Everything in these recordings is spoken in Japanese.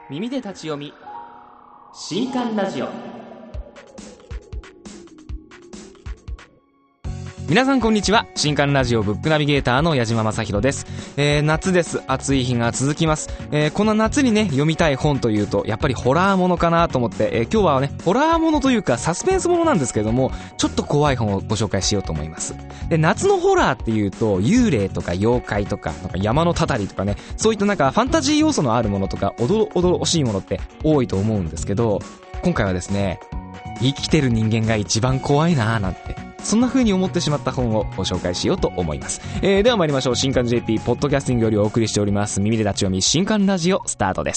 耳で立ち読み新刊ラジオ。皆さんこんにちは。新刊ラジオブックナビゲーターの矢島正宏です。夏です。暑い日が続きます。この夏にね読みたい本というとやっぱりホラーものかなと思って、今日はねホラーものというかサスペンスものなんですけれども、ちょっと怖い本をご紹介しようと思います。で、夏のホラーっていうと幽霊とか妖怪とかなんか山のたたりとかね、そういったなんかファンタジー要素のあるものとかおどろおどろしいものって多いと思うんですけど、今回はですね、生きてる人間が一番怖いなーなんて、そんな風に思ってしまった本をご紹介しようと思います。では参りましょう。新刊 JP ポッドキャスティングよりお送りしております耳で立ち読み新刊ラジオスタートです。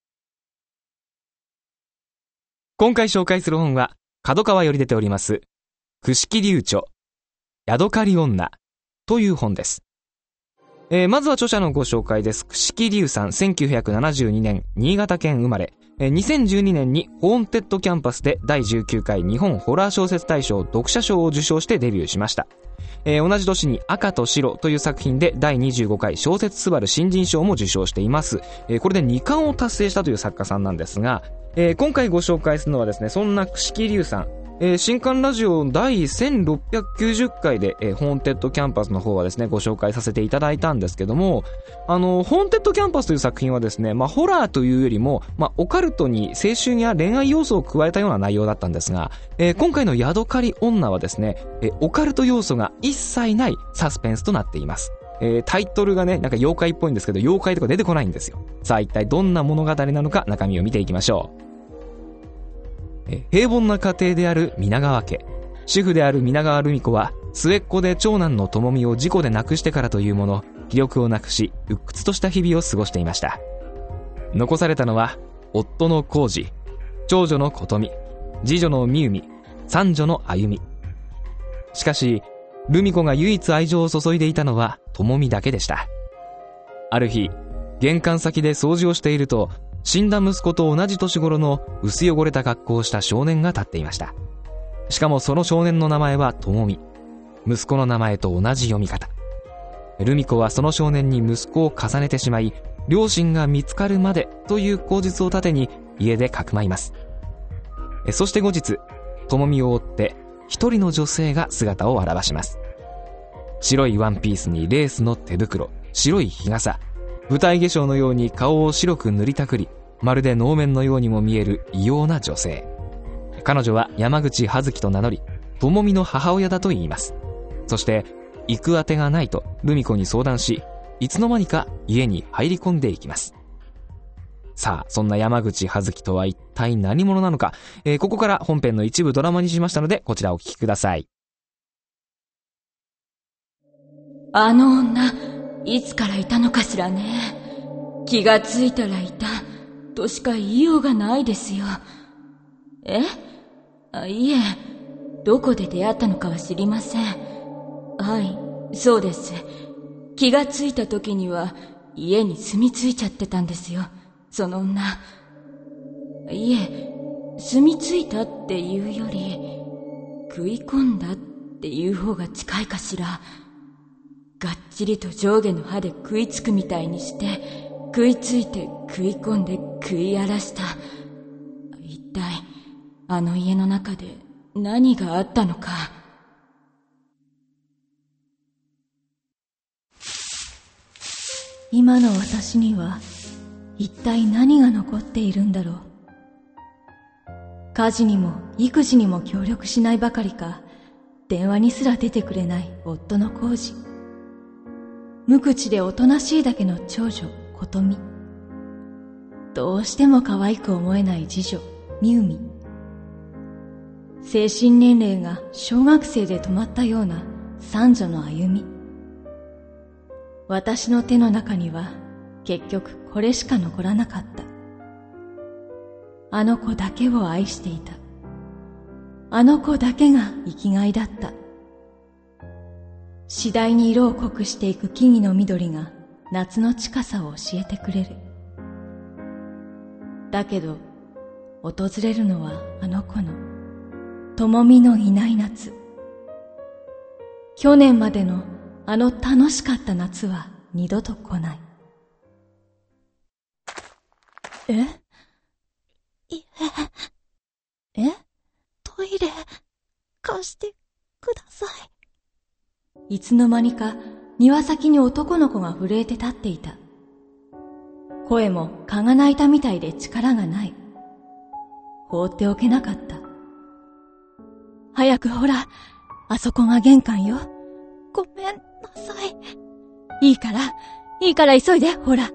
今回紹介する本は角川より出ております朽木流著ヤドカリ女という本です。まずは著者のご紹介です。朽木流さん、1972年新潟県生まれ、2012年にホーンテッドキャンパスで第19回日本ホラー小説大賞読者賞を受賞してデビューしました。同じ年に赤と白という作品で第25回小説すばる新人賞も受賞しています。これで2冠を達成したという作家さんなんですが、今回ご紹介するのはですね、そんな朽木流さん、新刊ラジオ第1690回で、ホーンテッドキャンパスの方はですねご紹介させていただいたんですけども、ホーンテッドキャンパスという作品はですね、ホラーというよりも、オカルトに青春や恋愛要素を加えたような内容だったんですが、今回のヤドカリ女はですね、オカルト要素が一切ないサスペンスとなっています。タイトルがねなんか妖怪っぽいんですけど、妖怪とか出てこないんですよ。さあ一体どんな物語なのか、中身を見ていきましょう。平凡な家庭である皆川家、主婦である皆川留美子は末っ子で長男の智美を事故で亡くしてからというもの、気力をなくし鬱屈とした日々を過ごしていました。残されたのは夫の浩二、長女の琴美、次女の美海、三女の歩美。しかし留美子が唯一愛情を注いでいたのは智美だけでした。ある日、玄関先で掃除をしていると、死んだ息子と同じ年頃の薄汚れた格好をした少年が立っていました。しかもその少年の名前は智美、息子の名前と同じ読み方。留美子はその少年に息子を重ねてしまい、両親が見つかるまでという口実を盾に家でかくまいます。そして後日、智美を追って一人の女性が姿を現します。白いワンピースにレースの手袋、白い日傘、舞台化粧のように顔を白く塗りたくり、まるで能面のようにも見える異様な女性。彼女は山口葉月と名乗り、智美の母親だと言います。そして行くあてがないと留美子に相談し、いつの間にか家に入り込んでいきます。さあ、そんな山口葉月とは一体何者なのか、ここから本編の一部ドラマにしましたので、こちらお聞きください。 あの女、いつからいたのかしらね。気がついたらいたとしか言いようがないですよ。いえ、どこで出会ったのかは知りません。はい、そうです。気がついた時には家に住み着いちゃってたんですよ、その女。いえ、住み着いたっていうより食い込んだっていう方が近いかしら。がっちりと上下の歯で食いつくみたいにして、食いついて食い込んで食い荒らした。一体あの家の中で何があったのか。今の私には一体何が残っているんだろう。家事にも育児にも協力しないばかりか、電話にすら出てくれない夫の浩二、無口でおとなしいだけの長女琴美、どうしても可愛く思えない次女美海、精神年齢が小学生で止まったような三女の歩美。私の手の中には結局これしか残らなかった。あの子だけを愛していた。あの子だけが生きがいだった。次第に色を濃くしていく木々の緑が夏の近さを教えてくれる。だけど訪れるのはあの子の智美のいない夏。去年までのあの楽しかった夏は二度と来ない。 え？トイレ、貸してください。いつの間にか庭先に男の子が震えて立っていた。声も蚊が鳴いたみたいで力がない。放っておけなかった。早くほら、あそこが玄関よ。 ごめんなさい。 いいから急いで、ほら。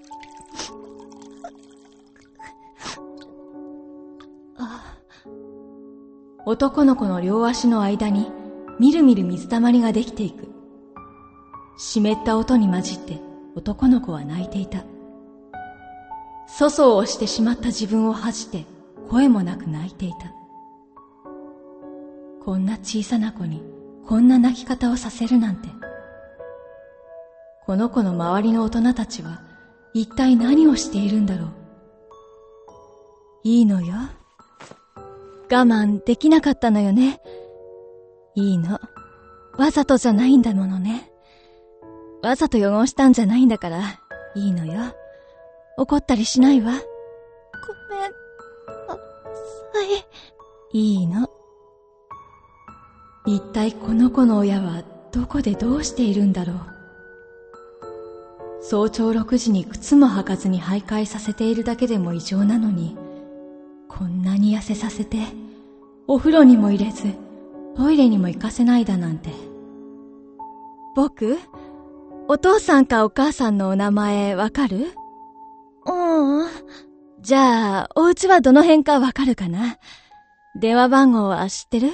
男の子の両足の間にみるみる水たまりができていく。湿った音に混じって男の子は泣いていた。粗相をしてしまった自分を恥じて声もなく泣いていた。こんな小さな子にこんな泣き方をさせるなんて。この子の周りの大人たちは一体何をしているんだろう。いいのよ。我慢できなかったのよね。いいの。わざとじゃないんだものね。わざと汚したんじゃないんだから、いいのよ。怒ったりしないわ。 ごめんなさい。 いいの。一体この子の親はどこでどうしているんだろう。早朝6時に靴も履かずに徘徊させているだけでも異常なのに、こんなに痩せさせて、お風呂にも入れず、トイレにも行かせないだなんて。僕、お父さんかお母さんのお名前わかる？じゃあ、お家はどの辺かわかるかな？電話番号は知ってる？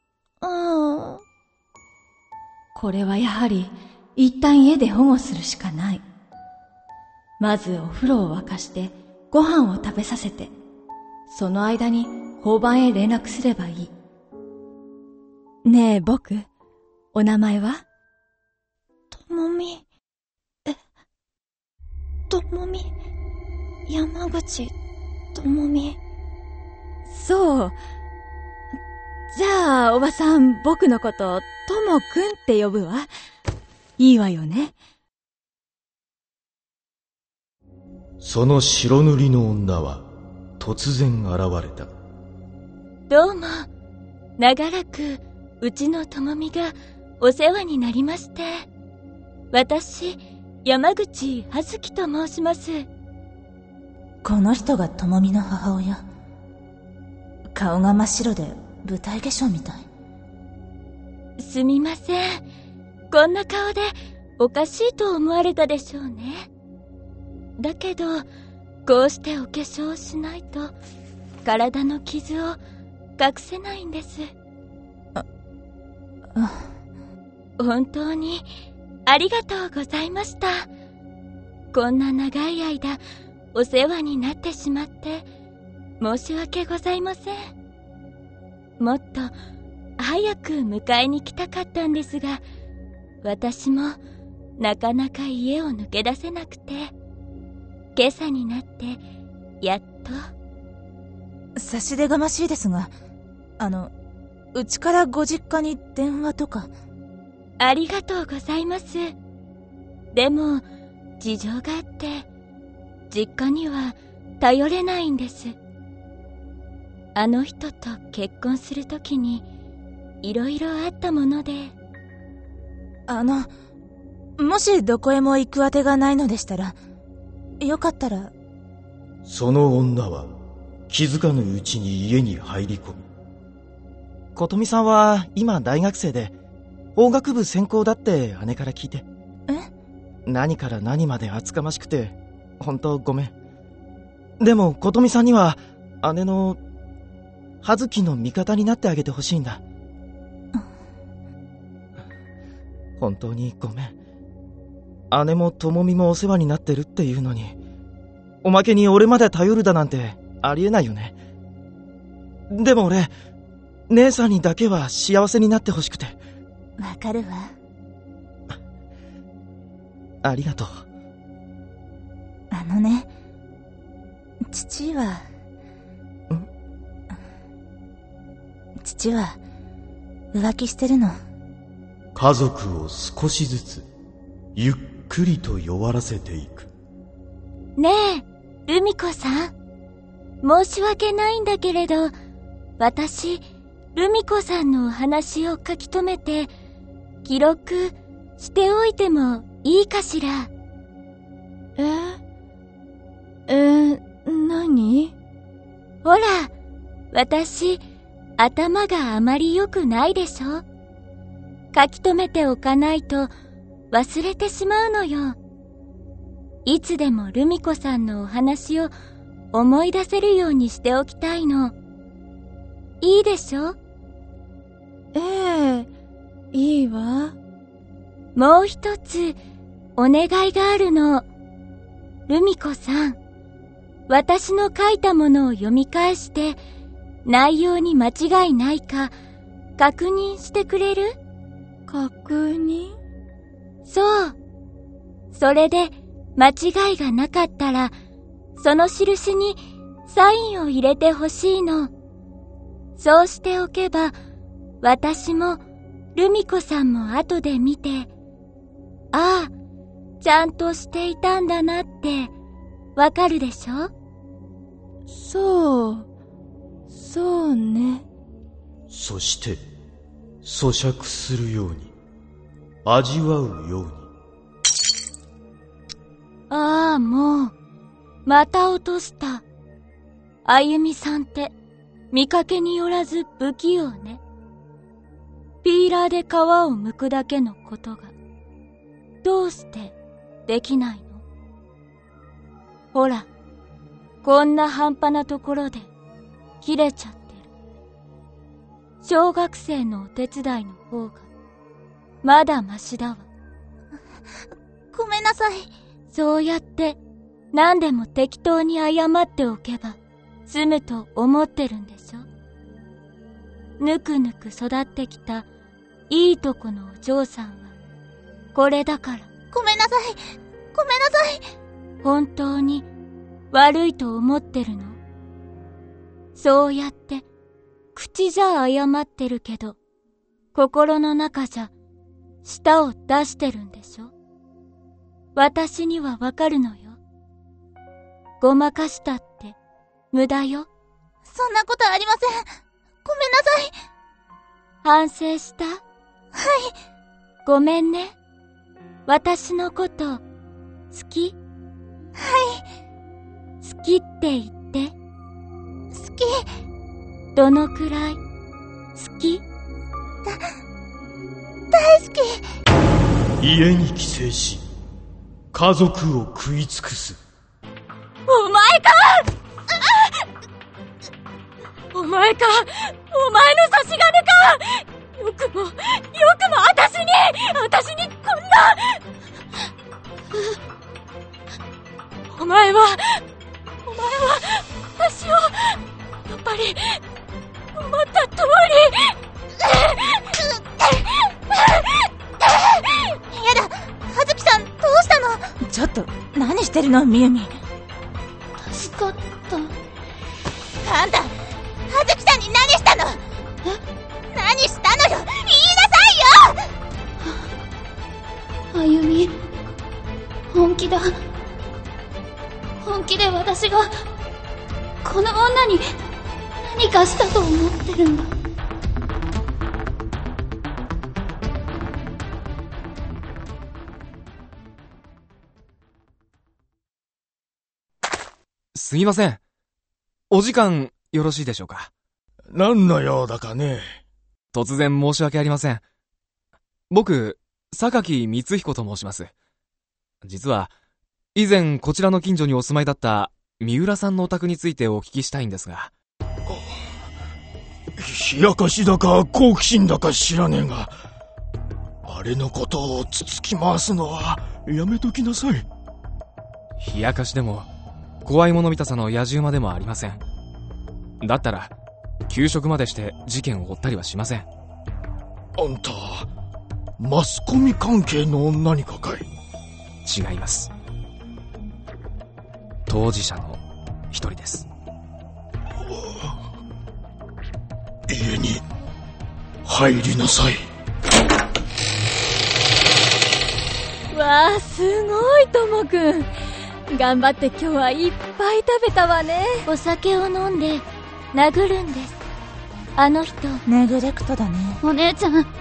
これはやはり、一旦家で保護するしかない。まずお風呂を沸かして、ご飯を食べさせて、その間に交番へ連絡すればいい。ねえ、僕、お名前は？ ともみ。ともみ。山口ともみ。 そう。じゃあ、おばさん、僕のこと、ともくんって呼ぶわ。いいわよね。 その白塗りの女は突然現れた。 どうも、長らくうちのともみがお世話になりまして。私、山口葉月と申します。 この人がともみの母親。顔が真っ白で舞台化粧みたい。 すみません。こんな顔でおかしいと思われたでしょうね。だけど、こうしてお化粧をしないと体の傷を隠せないんです。本当にありがとうございました。こんな長い間お世話になってしまって申し訳ございません。もっと早く迎えに来たかったんですが、私もなかなか家を抜け出せなくて、今朝になってやっと。 差し出がましいですが、うちからご実家に電話とか。 ありがとうございます。でも事情があって実家には頼れないんです。あの人と結婚するときにいろいろあったもので。 もしどこへも行くあてがないのでしたら、よかったら。 その女は気づかぬうちに家に入り込み、 琴美さんは今大学生で法学部専攻だって姉から聞いて。何から何まで厚かましくて本当ごめん。でも琴美さんには姉の葉月の味方になってあげてほしいんだ。本当にごめん。姉も智美もお世話になってるっていうのに、おまけに俺まで頼るだなんてありえないよね。でも俺、姉さんにだけは幸せになってほしくて。 わかるわ。 ありがとう。 父は浮気してるの。 家族を少しずつゆっくりと弱らせていく。 ねえ、 ルミ子さん、申し訳ないんだけれど、私、ルミ子さんのお話を書き留めて、記録しておいてもいいかしら。 何？ ほら、私、頭があまり良くないでしょ。書き留めておかないと忘れてしまうのよ。いつでもルミ子さんのお話を思い出せるようにしておきたいの。いいでしょ？ いいわ。 もう一つお願いがあるの。ルミ子さん、私の書いたものを読み返して内容に間違いないか確認してくれる？ 確認？ そう。それで間違いがなかったらその印にサインを入れてほしいの。そうしておけば私もルミ子さんも後で見て、ああ、ちゃんとしていたんだなってわかるでしょ？ そうね。 そして咀嚼するように、味わうように。 ああ、もうまた落とした。あゆみさんって見かけによらず不器用ね。ピーラーで皮を剥くだけのことがどうしてできないの？ほら、こんな半端なところで切れちゃってる。小学生のお手伝いの方がまだマシだわ。 ごめんなさい。 そうやって何でも適当に謝っておけば済むと思ってるんでしょ？ぬくぬく育ってきたいいとこのお嬢さんはこれだから。 ごめんなさい。ごめんなさい。 本当に悪いと思ってるの？そうやって口じゃ謝ってるけど心の中じゃ舌を出してるんでしょ？私にはわかるのよ。ごまかしたって無駄よ。 そんなことありません。ごめんなさい。 反省した？ はい。 ごめんね。私のこと好き？ はい。 好きって言って。 好き。 どのくらい好き？ 大好き。 家に帰省し、家族を食い尽くす。 お前か！お前か！お前の差し金か！よくも私にこんな！お前は私をやっぱり思った通り。 やだ、葉月さんどうしたの？ちょっと何してるの、みゆみ。 助かった。 あんた、葉月さんに何したの？何したのよ、言いなさいよ！ あゆみ、本気だ。本気で私がこの女に何かしたと思ってるんだ。 すいません。お時間よろしいでしょうか？ 何の用だかね。 突然申し訳ありません。僕、榊光彦と申します。実は、以前こちらの近所にお住まいだった三浦さんのお宅についてお聞きしたいんですが。 冷やかしだか好奇心だか知らねえが、あれのことをつつき回すのはやめときなさい。 冷やかしでも怖いもの見たさの野獣馬でもありません。だったら休職までして事件を追ったりはしません。 あんたマスコミ関係の何かかい？ 違います。当事者の一人です。 家に入りなさい。 わあ、すごい、ともくん。 頑張って今日はいっぱい食べたわね。お酒を飲んで殴るんです。あの人ネグレクトだね。 お姉ちゃん、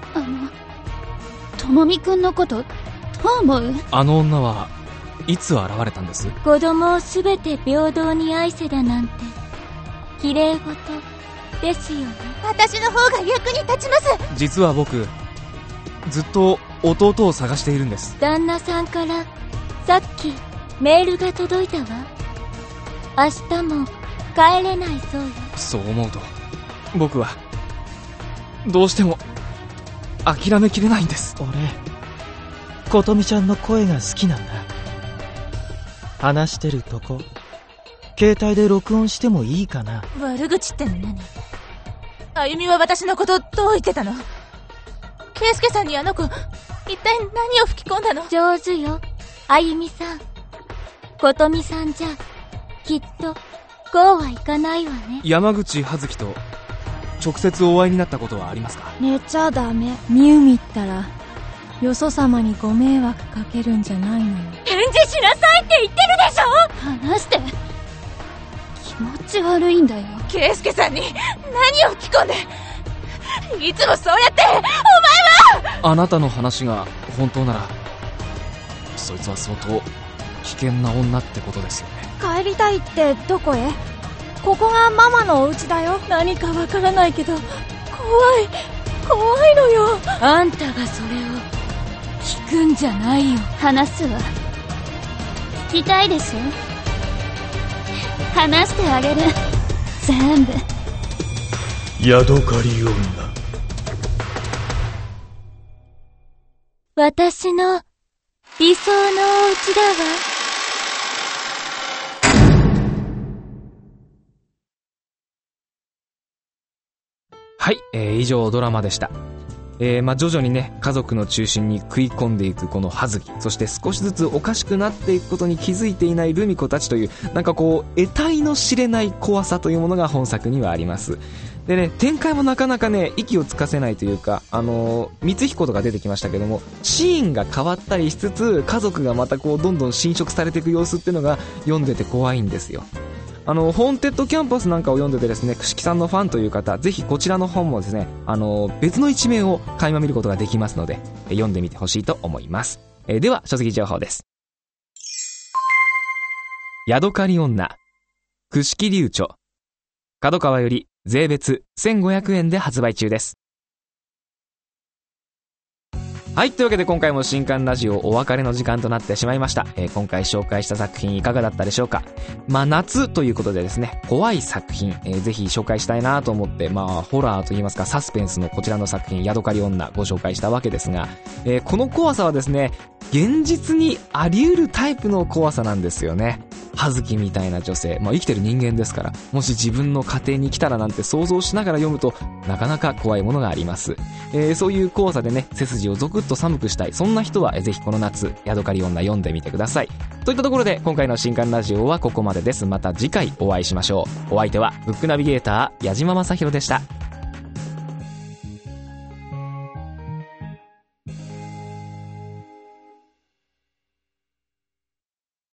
ともみくんのことどう思う？ あの女はいつ現れたんです？ 子供をすべて平等に愛せだなんて綺麗事ですよね。 私の方が役に立ちます。 実は僕ずっと弟を探しているんです。 旦那さんからさっきメールが届いたわ。明日も帰れないそうよ。 そう思うと僕はどうしても諦めきれないんです。 俺琴美ちゃんの声が好きなんだ。話してるとこ携帯で録音してもいいかな。 悪口って何？あゆみは私のことどう言ってたの？圭介さんにあの子一体何を吹き込んだの？ 上手よ、あゆみさん。琴美さんじゃきっとこうはいかないわね。 山口葉月と直接お会いになったことはありますか？ 寝ちゃダメ。みゆみったらよそ様にご迷惑かけるんじゃないのよ。 返事しなさいって言ってるでしょ。話して。気持ち悪いんだよ。 圭介さんに何を吹き込んで、いつもそうやって。お前はあなたの話が本当ならそいつは相当危険な女ってことですよね。 帰りたいってどこへ？ここがママのお家だよ。何かわからないけど怖いのよ。 あんたがそれを聞くんじゃないよ。話すわ。聞きたいでしょ？話してあげる。全部。 ヤドカリ女。 私の理想のお家だわ。 はい、以上ドラマでした。徐々にね家族の中心に食い込んでいくこの葉月、そして少しずつおかしくなっていくことに気づいていないルミ子たちという、なんかこう得体の知れない怖さというものが本作にはあります。でね、展開もなかなかね息をつかせないというか、光彦とか出てきましたけども、シーンが変わったりしつつ家族がまたこうどんどん侵食されていく様子っていうのが読んでて怖いんですよ。ホーンテッドキャンパスなんかを読んでてですね、串木さんのファンという方、ぜひこちらの本もですね、別の一面を垣間見ることができますので、読んでみてほしいと思います。では書籍情報です。ヤドカリ女、串木流著、角川より税別1500円で発売中です。はい、というわけで今回も新刊ラジオお別れの時間となってしまいました。今回紹介した作品いかがだったでしょうか。夏ということでですね、怖い作品、ぜひ紹介したいなと思って、ホラーといいますかサスペンスのこちらの作品ヤドカリ女ご紹介したわけですが、この怖さはですね、現実にあり得るタイプの怖さなんですよね。葉月みたいな女性、生きてる人間ですから、もし自分の家庭に来たらなんて想像しながら読むとなかなか怖いものがあります。そういう怖さでね、背筋をゾクッと寒くしたい、そんな人はぜひこの夏ヤドカリ女読んでみてください。といったところで今回の新刊ラジオはここまでです。また次回お会いしましょう。お相手はブックナビゲーター矢島正宏でした。